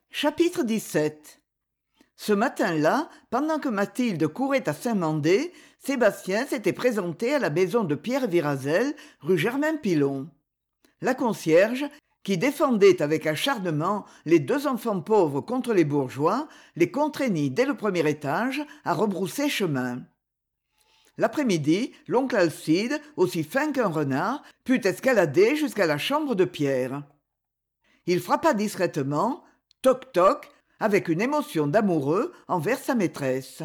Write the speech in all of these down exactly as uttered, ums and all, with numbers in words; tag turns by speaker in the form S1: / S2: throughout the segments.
S1: Chapitre dix-sept. Ce matin-là, pendant que Mathilde courait à Saint-Mandé, Sébastien s'était présenté à la maison de Pierre Virazel, rue Germain-Pilon. La concierge, qui défendait avec acharnement les deux enfants pauvres contre les bourgeois, les contraignit dès le premier étage à rebrousser chemin. L'après-midi, l'oncle Alcide, aussi fin qu'un renard, put escalader jusqu'à la chambre de Pierre. Il frappa discrètement, toc toc, avec une émotion d'amoureux envers sa maîtresse.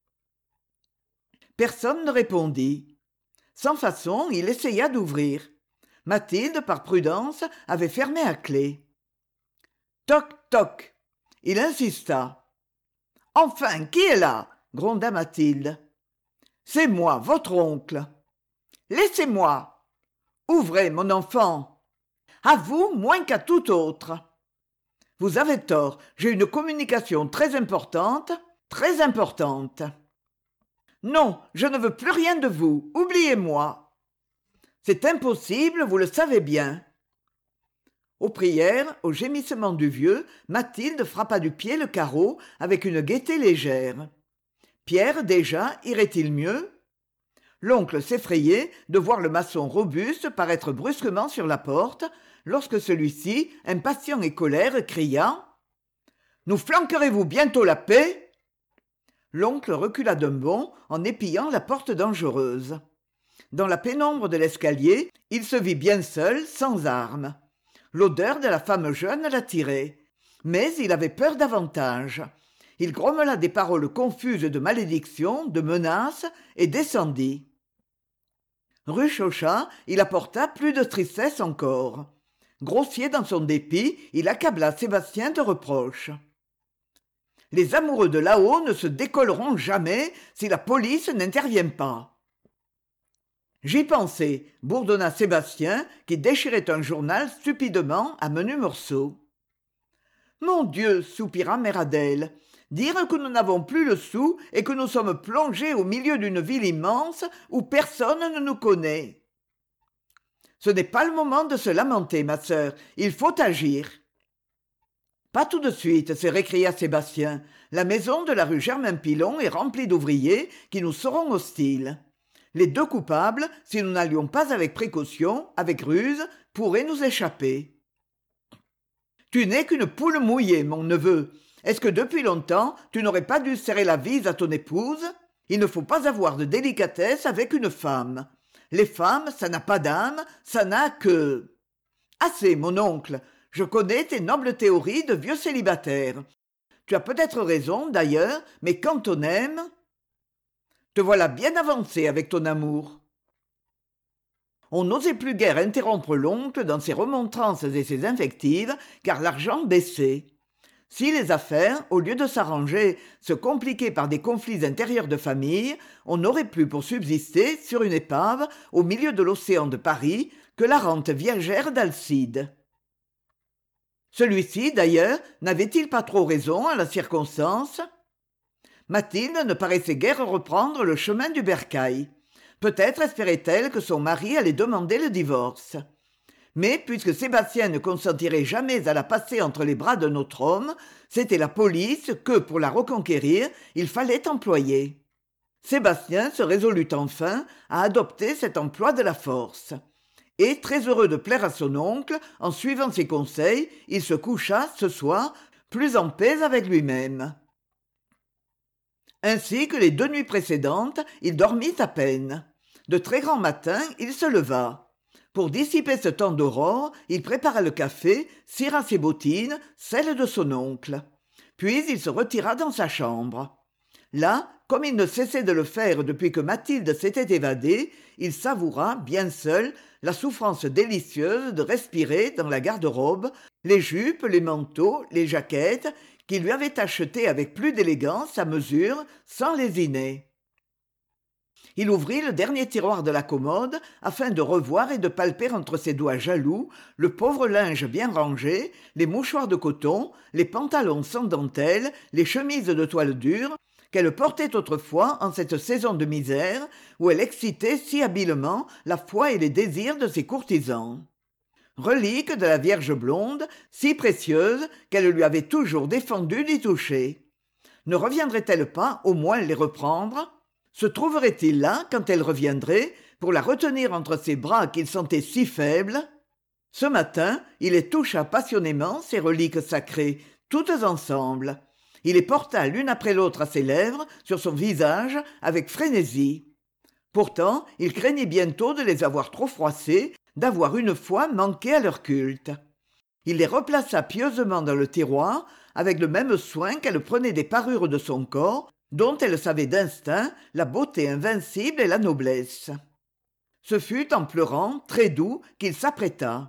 S1: Personne ne répondit. Sans façon, il essaya d'ouvrir. Mathilde, par prudence, avait fermé à clé. Toc toc. Il insista. Enfin, qui est là? Gronda Mathilde. C'est moi, votre oncle. Laissez-moi. Ouvrez, mon enfant. À vous moins qu'à tout autre. Vous avez tort, j'ai une communication très importante, très importante. Non, je ne veux plus rien de vous, oubliez-moi. C'est impossible, vous le savez bien. Aux prières, au gémissement du vieux, Mathilde frappa du pied le carreau avec une gaieté légère. Pierre, déjà, irait-il mieux? L'oncle s'effrayait de voir le maçon robuste paraître brusquement sur la porte, lorsque celui-ci, impatient et colère, cria « Nous flanquerez-vous bientôt la paix ?» L'oncle recula d'un bond en épillant la porte dangereuse. Dans la pénombre de l'escalier, il se vit bien seul, sans armes. L'odeur de la femme jeune l'attirait, mais il avait peur davantage. Il grommela des paroles confuses de malédiction, de menaces, et descendit. Rue Chauchat, il apporta plus de tristesse encore. Grossier dans son dépit, il accabla Sébastien de reproches. « Les amoureux de là-haut ne se décolleront jamais si la police n'intervient pas. » J'y pensais, bourdonna Sébastien, qui déchirait un journal stupidement à menus morceaux. « Mon Dieu, soupira mère Adèle, dire que nous n'avons plus le sou et que nous sommes plongés au milieu d'une ville immense où personne ne nous connaît. » Ce n'est pas le moment de se lamenter, ma sœur, il faut agir. Pas tout de suite, se récria Sébastien. La maison de la rue Germain-Pilon est remplie d'ouvriers qui nous seront hostiles. Les deux coupables, si nous n'allions pas avec précaution, avec ruse, pourraient nous échapper. Tu n'es qu'une poule mouillée, mon neveu. Est-ce que depuis longtemps, tu n'aurais pas dû serrer la vis à ton épouse? Il ne faut pas avoir de délicatesse avec une femme. Les femmes, ça n'a pas d'âme, ça n'a que... Assez, mon oncle, je connais tes nobles théories de vieux célibataire. Tu as peut-être raison, d'ailleurs, mais quand on aime... Te voilà bien avancé avec ton amour. On n'osait plus guère interrompre l'oncle dans ses remontrances et ses invectives, car l'argent baissait. Si les affaires, au lieu de s'arranger, se compliquaient par des conflits intérieurs de famille, on n'aurait plus pour subsister, sur une épave, au milieu de l'océan de Paris, que la rente viagère d'Alcide. Celui-ci, d'ailleurs, n'avait-il pas trop raison à la circonstance? Mathilde ne paraissait guère reprendre le chemin du bercail. Peut-être espérait-elle que son mari allait demander le divorce. Mais puisque Sébastien ne consentirait jamais à la passer entre les bras d'un autre homme, c'était la police que, pour la reconquérir, il fallait employer. Sébastien se résolut enfin à adopter cet emploi de la force. Et, très heureux de plaire à son oncle, en suivant ses conseils, il se coucha, ce soir, plus en paix avec lui-même. Ainsi que les deux nuits précédentes, il dormit à peine. De très grand matin, il se leva. Pour dissiper ce temps d'aurore, il prépara le café, cira ses bottines, celles de son oncle. Puis il se retira dans sa chambre. Là, comme il ne cessait de le faire depuis que Mathilde s'était évadée, il savoura, bien seul, la souffrance délicieuse de respirer dans la garde-robe les jupes, les manteaux, les jaquettes qu'il lui avait achetées avec plus d'élégance à mesure, sans lésiner. Il ouvrit le dernier tiroir de la commode afin de revoir et de palper entre ses doigts jaloux le pauvre linge bien rangé, les mouchoirs de coton, les pantalons sans dentelle, les chemises de toile dure qu'elle portait autrefois en cette saison de misère où elle excitait si habilement la foi et les désirs de ses courtisans. relique de la Vierge blonde, si précieuse qu'elle lui avait toujours défendu d'y toucher. Ne reviendrait-elle pas au moins les reprendre? Se trouverait-il là quand elle reviendrait pour la retenir entre ses bras qu'il sentait si faible? Ce matin, il les toucha passionnément, ces reliques sacrées, toutes ensemble. Il les porta l'une après l'autre à ses lèvres, sur son visage, avec frénésie. Pourtant, il craignait bientôt de les avoir trop froissées, d'avoir une fois manqué à leur culte. Il les replaça pieusement dans le tiroir, avec le même soin qu'elle prenait des parures de son corps, dont elle savait d'instinct la beauté invincible et la noblesse. Ce fut en pleurant, très doux, qu'il s'apprêta.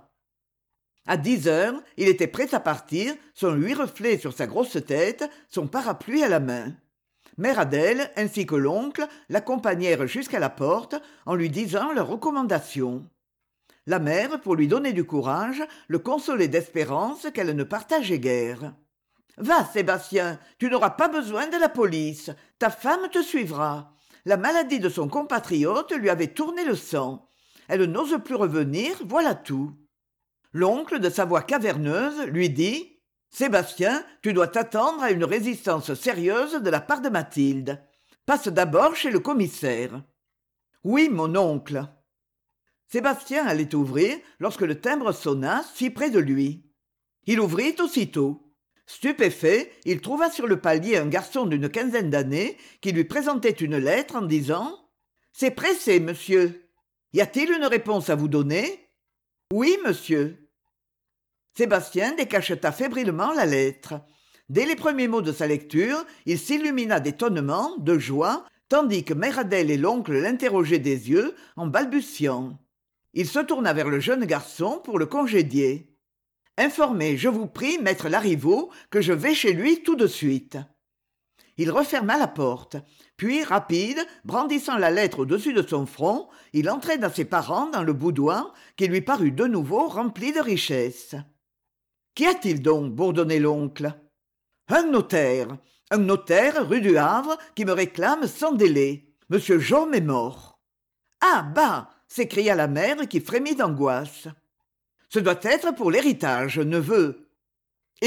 S1: À dix heures, il était prêt à partir, son huit reflets sur sa grosse tête, son parapluie à la main. Mère Adèle, ainsi que l'oncle, l'accompagnèrent jusqu'à la porte en lui disant leurs recommandations. La mère, pour lui donner du courage, le consolait d'espérance qu'elle ne partageait guère. « Va, Sébastien, tu n'auras pas besoin de la police. Ta femme te suivra. La maladie de son compatriote lui avait tourné le sang. Elle n'ose plus revenir, voilà tout. » L'oncle, de sa voix caverneuse, lui dit « Sébastien, tu dois t'attendre à une résistance sérieuse de la part de Mathilde. Passe d'abord chez le commissaire. »« Oui, mon oncle. » Sébastien allait ouvrir lorsque le timbre sonna si près de lui. Il ouvrit aussitôt. Stupéfait, il trouva sur le palier un garçon d'une quinzaine d'années qui lui présentait une lettre en disant « C'est pressé, monsieur. Y a-t-il une réponse à vous donner ?»« Oui, monsieur. » Sébastien décacheta fébrilement la lettre. Dès les premiers mots de sa lecture, il s'illumina d'étonnement, de joie, tandis que Mère Adèle et l'oncle l'interrogeaient des yeux en balbutiant. Il se tourna vers le jeune garçon pour le congédier. « Informez, je vous prie, maître Larriveau, que je vais chez lui tout de suite. » Il referma la porte. Puis, rapide, brandissant la lettre au-dessus de son front, il entraîna ses parents dans le boudoir qui lui parut de nouveau rempli de richesses. « Qu'y a-t-il donc ?» bourdonnait l'oncle. « Un notaire, un notaire rue du Havre qui me réclame sans délai. Monsieur Jaume est mort. »« Ah, bah !» s'écria la mère qui frémit d'angoisse. « Ce doit être pour l'héritage, neveu. »« Évidemment. »«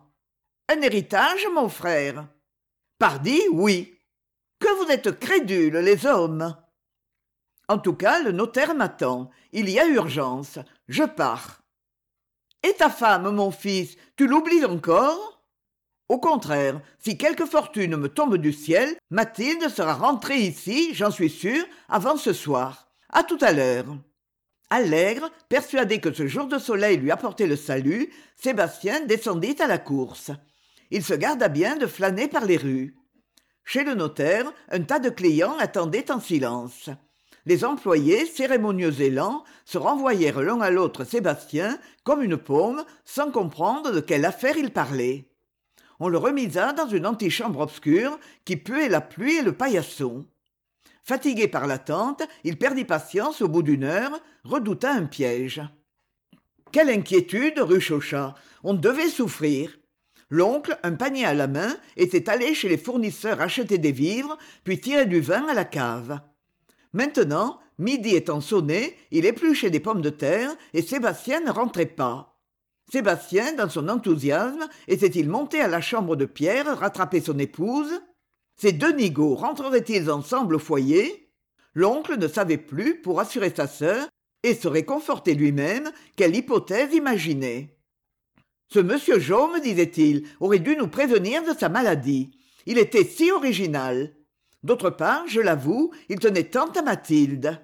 S1: Un héritage, mon frère ?»« Pardi, oui. Que vous êtes crédules, les hommes !»« En tout cas, le notaire m'attend. Il y a urgence. Je pars. »« Et ta femme, mon fils, tu l'oublies encore ?»« Au contraire, si quelque fortune me tombe du ciel, Mathilde sera rentrée ici, j'en suis sûr, avant ce soir. À tout à l'heure. » Allègre, persuadé que ce jour de soleil lui apportait le salut, Sébastien descendit à la course. Il se garda bien de flâner par les rues. Chez le notaire, un tas de clients attendaient en silence. Les employés, cérémonieux et lents, se renvoyèrent l'un à l'autre Sébastien, comme une paume, sans comprendre de quelle affaire il parlait. On le remisa dans une antichambre obscure qui puait la pluie et le paillasson. Fatigué par l'attente, il perdit patience au bout d'une heure, redouta un piège. Quelle inquiétude, rue Chauchat. On devait souffrir. L'oncle, un panier à la main, était allé chez les fournisseurs acheter des vivres, puis tirer du vin à la cave. Maintenant, midi étant sonné, il épluchait des pommes de terre et Sébastien ne rentrait pas. Sébastien, dans son enthousiasme, était-il monté à la chambre de Pierre rattraper son épouse? Ces deux nigauds rentreraient-ils ensemble au foyer? L'oncle ne savait plus, pour assurer sa sœur, et se réconforter lui-même, quelle hypothèse imaginer. Ce monsieur Jaume, disait-il, aurait dû nous prévenir de sa maladie. Il était si original. D'autre part, je l'avoue, il tenait tant à Mathilde.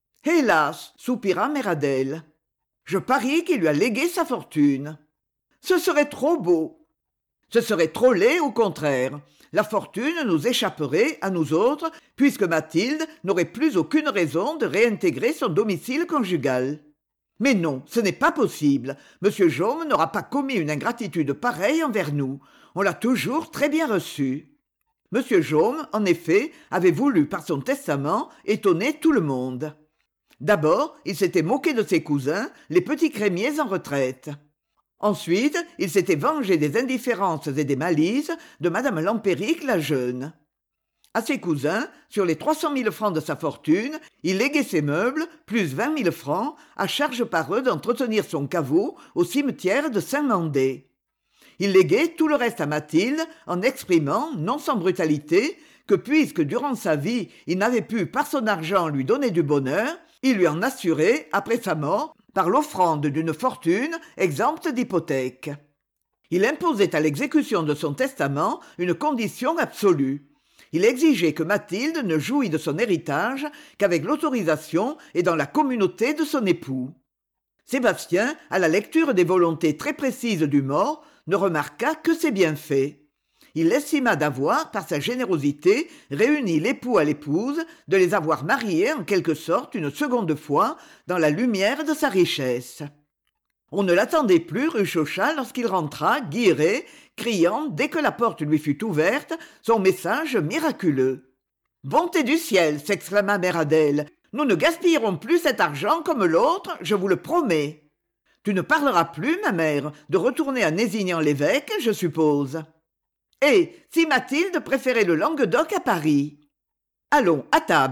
S1: Hélas, soupira Mère Adèle. Je parie qu'il lui a légué sa fortune. Ce serait trop beau. Ce serait trop laid, au contraire. La fortune nous échapperait, à nous autres, puisque Mathilde n'aurait plus aucune raison de réintégrer son domicile conjugal. Mais non, ce n'est pas possible. Monsieur Jaume n'aura pas commis une ingratitude pareille envers nous. On l'a toujours très bien reçu. Monsieur Jaume, en effet, avait voulu, par son testament, étonner tout le monde. D'abord, il s'était moqué de ses cousins, les petits crémiers en retraite. Ensuite, il s'était vengé des indifférences et des malices de madame Lampérique la jeune. À ses cousins, sur les trois cent mille francs de sa fortune, il léguait ses meubles, plus vingt mille francs, à charge par eux d'entretenir son caveau au cimetière de Saint-Mandé. Il léguait tout le reste à Mathilde en exprimant, non sans brutalité, que puisque durant sa vie il n'avait pu par son argent lui donner du bonheur, il lui en assurait, après sa mort, par l'offrande d'une fortune exempte d'hypothèque. Il imposait à l'exécution de son testament une condition absolue. Il exigeait que Mathilde ne jouît de son héritage qu'avec l'autorisation et dans la communauté de son époux. Sébastien, à la lecture des volontés très précises du mort, ne remarqua que ses bienfaits. Il estima d'avoir, par sa générosité, réuni l'époux à l'épouse, de les avoir mariés en quelque sorte une seconde fois dans la lumière de sa richesse. On ne l'attendait plus rue Chauchat lorsqu'il rentra, guilleré, criant, dès que la porte lui fut ouverte, son message miraculeux. « Bonté du ciel !» s'exclama mère Adèle. « Nous ne gaspillerons plus cet argent comme l'autre, je vous le promets. Tu ne parleras plus, ma mère, de retourner à Nézignan-l'Évêque, je suppose. Et si Mathilde préférait le Languedoc à Paris. Allons, à table. »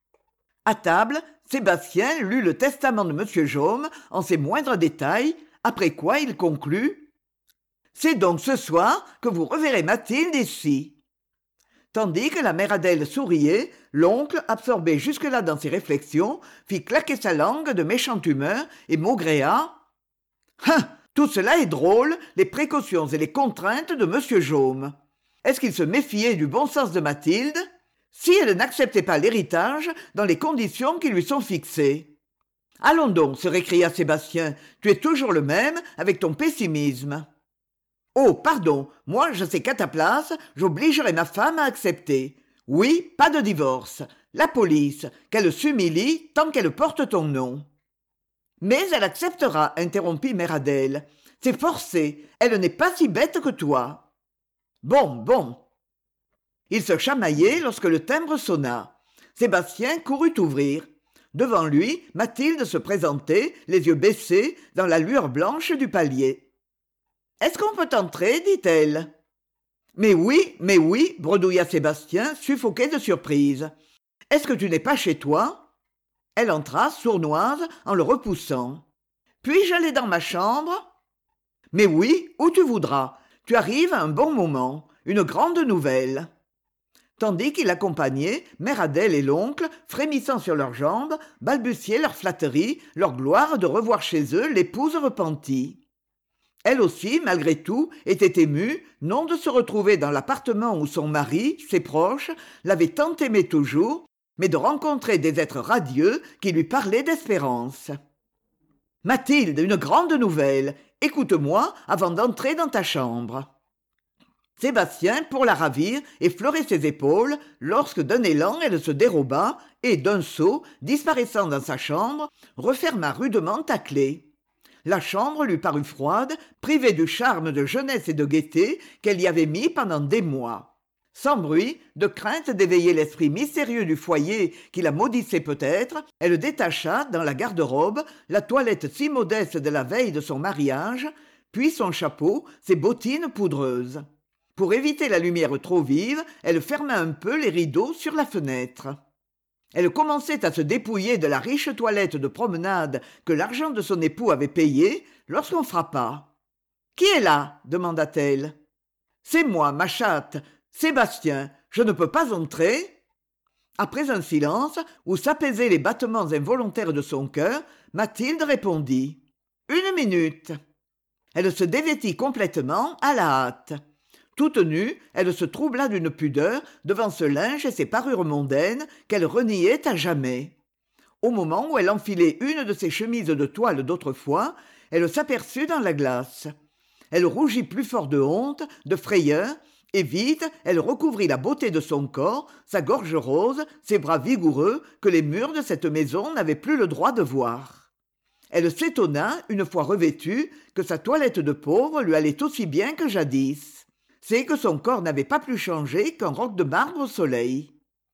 S1: À table, Sébastien lut le testament de M. Jaume en ses moindres détails, après quoi il conclut « C'est donc ce soir que vous reverrez Mathilde ici. » Tandis que la mère Adèle souriait, l'oncle, absorbé jusque-là dans ses réflexions, fit claquer sa langue de méchante humeur et maugréa « Hein, tout cela est drôle, les précautions et les contraintes de M. Jaume. Est-ce qu'il se méfiait du bon sens de Mathilde ? Si elle n'acceptait pas l'héritage dans les conditions qui lui sont fixées. »« Allons donc, se récria Sébastien, tu es toujours le même avec ton pessimisme. »« Oh, pardon, moi je sais qu'à ta place, j'obligerai ma femme à accepter. Oui, pas de divorce. La police, qu'elle s'humilie tant qu'elle porte ton nom. »« Mais elle acceptera, interrompit mère Adèle. C'est forcé, elle n'est pas si bête que toi. »« Bon, bon. » Il se chamaillait lorsque le timbre sonna. Sébastien courut ouvrir. Devant lui, Mathilde se présentait, les yeux baissés, dans la lueur blanche du palier. « Est-ce qu'on peut entrer ?» dit-elle. « Mais oui, mais oui, » bredouilla Sébastien, suffoqué de surprise. « Est-ce que tu n'es pas chez toi ?» Elle entra, sournoise, en le repoussant. « Puis-je aller dans ma chambre ?»« Mais oui, où tu voudras. Tu arrives à un bon moment. Une grande nouvelle. » Tandis qu'il accompagnait, mère Adèle et l'oncle, frémissant sur leurs jambes, balbutiaient leur flatterie, leur gloire de revoir chez eux l'épouse repentie. Elle aussi, malgré tout, était émue, non de se retrouver dans l'appartement où son mari, ses proches, l'avaient tant aimée toujours, mais de rencontrer des êtres radieux qui lui parlaient d'espérance. « Mathilde, une grande nouvelle. Écoute-moi avant d'entrer dans ta chambre. » Sébastien, pour la ravir, effleurait ses épaules, lorsque d'un élan elle se déroba et, d'un saut, disparaissant dans sa chambre, referma rudement à clef. La chambre lui parut froide, privée du charme de jeunesse et de gaieté qu'elle y avait mis pendant des mois. Sans bruit, de crainte d'éveiller l'esprit mystérieux du foyer qui la maudissait peut-être, elle détacha, dans la garde-robe, la toilette si modeste de la veille de son mariage, puis son chapeau, ses bottines poudreuses. Pour éviter la lumière trop vive, elle ferma un peu les rideaux sur la fenêtre. Elle commençait à se dépouiller de la riche toilette de promenade que l'argent de son époux avait payée lorsqu'on frappa. « Qui est là ?» demanda-t-elle. « C'est moi, ma chatte. Sébastien, je ne peux pas entrer ?» Après un silence où s'apaisaient les battements involontaires de son cœur, Mathilde répondit. « Une minute. » Elle se dévêtit complètement à la hâte. Toute nue, elle se troubla d'une pudeur devant ce linge et ces parures mondaines qu'elle reniait à jamais. Au moment où elle enfilait une de ses chemises de toile d'autrefois, elle s'aperçut dans la glace. Elle rougit plus fort de honte, de frayeur, et vite elle recouvrit la beauté de son corps, sa gorge rose, ses bras vigoureux que les murs de cette maison n'avaient plus le droit de voir. Elle s'étonna, une fois revêtue, que sa toilette de pauvre lui allait aussi bien que jadis. C'est que son corps n'avait pas plus changé qu'un roc de marbre au soleil.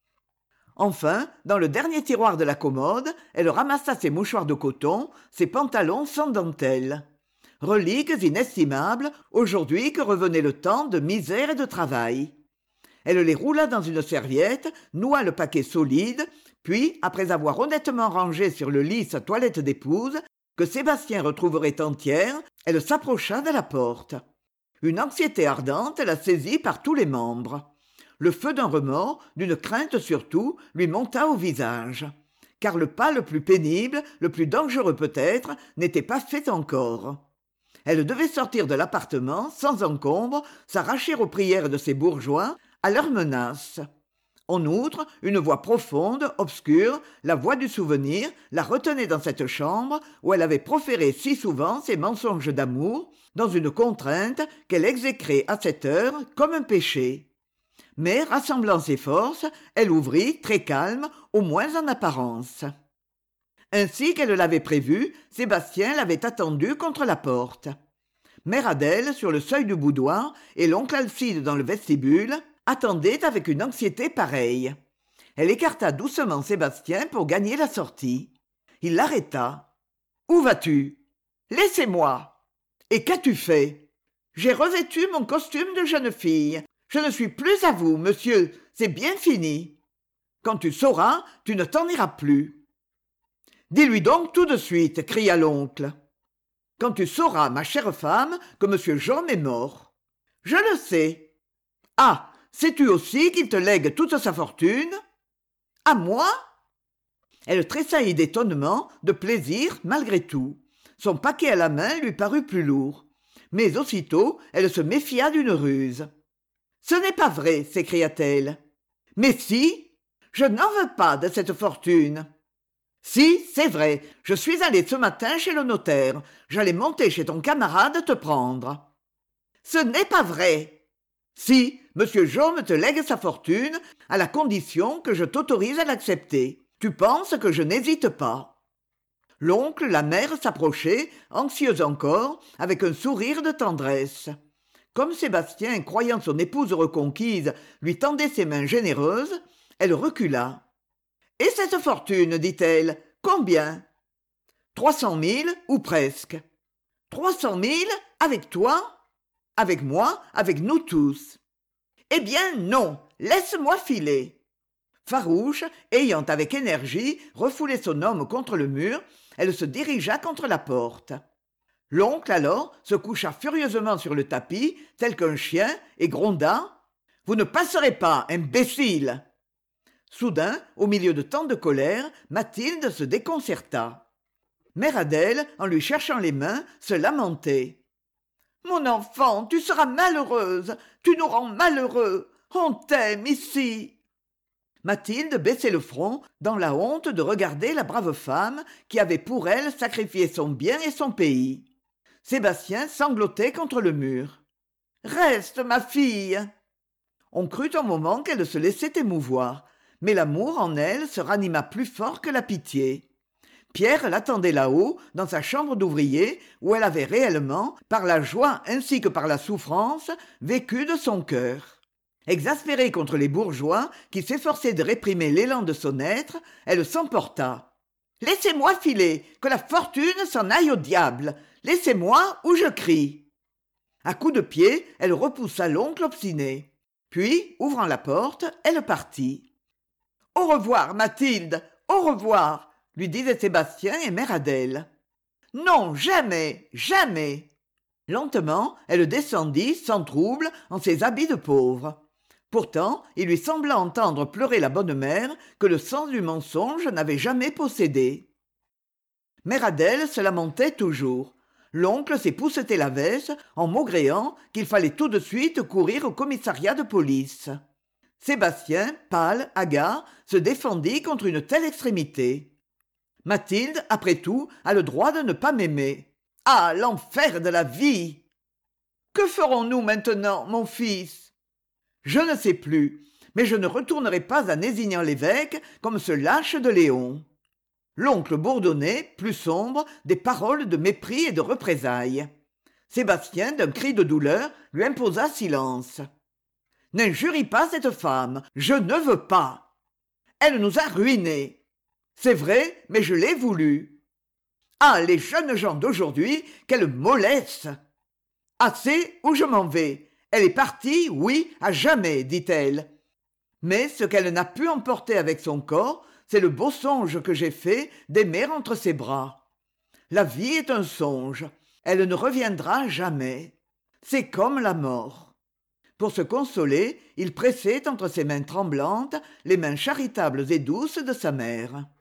S1: Enfin, dans le dernier tiroir de la commode, elle ramassa ses mouchoirs de coton, ses pantalons sans dentelle. Reliques inestimables, aujourd'hui que revenait le temps de misère et de travail. Elle les roula dans une serviette, noua le paquet solide, puis, après avoir honnêtement rangé sur le lit sa toilette d'épouse, que Sébastien retrouverait entière, elle s'approcha de la porte. Une anxiété ardente la saisit par tous les membres. Le feu d'un remords, d'une crainte surtout, lui monta au visage. Car le pas le plus pénible, le plus dangereux peut-être, n'était pas fait encore. Elle devait sortir de l'appartement, sans encombre, s'arracher aux prières de ces bourgeois, à leurs menaces. En outre, une voix profonde, obscure, la voix du souvenir, la retenait dans cette chambre où elle avait proféré si souvent ses mensonges d'amour, dans une contrainte qu'elle exécrait à cette heure comme un péché. Mais, rassemblant ses forces, elle ouvrit, très calme, au moins en apparence. Ainsi qu'elle l'avait prévu, Sébastien l'avait attendue contre la porte. Mère Adèle, sur le seuil du boudoir, et l'oncle Alcide dans le vestibule, attendaient avec une anxiété pareille. Elle écarta doucement Sébastien pour gagner la sortie. Il l'arrêta. « Où vas-tu ? Laissez-moi !»« Et qu'as-tu fait ? » ?»« J'ai revêtu mon costume de jeune fille. Je ne suis plus à vous, monsieur, c'est bien fini. Quand tu sauras, tu ne t'en iras plus. »« Dis-lui donc tout de suite, » cria l'oncle. « Quand tu sauras, ma chère femme, que monsieur Jaume est mort. »« Je le sais. »« Ah, sais-tu aussi qu'il te lègue toute sa fortune ?»« À moi ?» Elle tressaillit d'étonnement, de plaisir, malgré tout. Son paquet à la main lui parut plus lourd. Mais aussitôt, elle se méfia d'une ruse. « Ce n'est pas vrai, » s'écria-t-elle. « Mais si, je n'en veux pas de cette fortune. »« Si, c'est vrai, je suis allée ce matin chez le notaire. J'allais monter chez ton camarade te prendre. »« Ce n'est pas vrai. »« Si, monsieur Jaume te lègue sa fortune, à la condition que je t'autorise à l'accepter. Tu penses que je n'hésite pas. » L'oncle, la mère s'approchaient, anxieux encore, avec un sourire de tendresse. Comme Sébastien, croyant son épouse reconquise, lui tendait ses mains généreuses, elle recula. « Et cette fortune, dit-elle, combien ?»« Trois cent mille, ou presque. »« Trois cent mille, avec toi ? » ?»« Avec moi, avec nous tous. »« Eh bien, non, laisse-moi filer. » Farouche, ayant avec énergie refoulé son homme contre le mur, elle se dirigea contre la porte. L'oncle, alors, se coucha furieusement sur le tapis, tel qu'un chien, et gronda. « Vous ne passerez pas, imbécile !» Soudain, au milieu de tant de colère, Mathilde se déconcerta. Mère Adèle, en lui cherchant les mains, se lamentait. « Mon enfant, tu seras malheureuse, tu nous rends malheureux, on t'aime ici !» Mathilde baissait le front, dans la honte de regarder la brave femme qui avait pour elle sacrifié son bien et son pays. Sébastien sanglotait contre le mur. « Reste, ma fille !» On crut un moment qu'elle se laissait émouvoir, mais l'amour en elle se ranima plus fort que la pitié. Pierre l'attendait là-haut, dans sa chambre d'ouvrier, où elle avait réellement, par la joie ainsi que par la souffrance, vécu de son cœur. Exaspérée contre les bourgeois, qui s'efforçaient de réprimer l'élan de son être, elle s'emporta. « Laissez-moi filer, que la fortune s'en aille au diable. Laissez-moi ou je crie. » À coups de pied, elle repoussa l'oncle obstiné. Puis, ouvrant la porte, elle partit. « Au revoir, Mathilde, au revoir !» lui disaient Sébastien et mère Adèle. « Non, jamais, jamais !» Lentement, elle descendit, sans trouble, en ses habits de pauvre. Pourtant, il lui sembla entendre pleurer la bonne mère que le sens du mensonge n'avait jamais possédée. Mère Adèle se lamentait toujours. L'oncle s'époussetait la veste en maugréant qu'il fallait tout de suite courir au commissariat de police. Sébastien, pâle, hagard, se défendit contre une telle extrémité. Mathilde, après tout, a le droit de ne pas m'aimer. Ah, l'enfer de la vie ! Que ferons-nous maintenant, mon fils ? Je ne sais plus, mais je ne retournerai pas à Nézignan-l'Évêque comme ce lâche de Léon. L'oncle bourdonnait, plus sombre, des paroles de mépris et de représailles. Sébastien, d'un cri de douleur, lui imposa silence. « N'injurie pas cette femme, je ne veux pas. Elle nous a ruinés. C'est vrai, mais je l'ai voulu. Ah, les jeunes gens d'aujourd'hui, quelle mollesse ! Assez ou je m'en vais. Elle est partie, oui, à jamais, dit-elle. mais ce qu'elle n'a pu emporter avec son corps, c'est le beau songe que j'ai fait d'aimer entre ses bras. La vie est un songe, elle ne reviendra jamais. C'est comme la mort. Pour se consoler, il pressait entre ses mains tremblantes les mains charitables et douces de sa mère.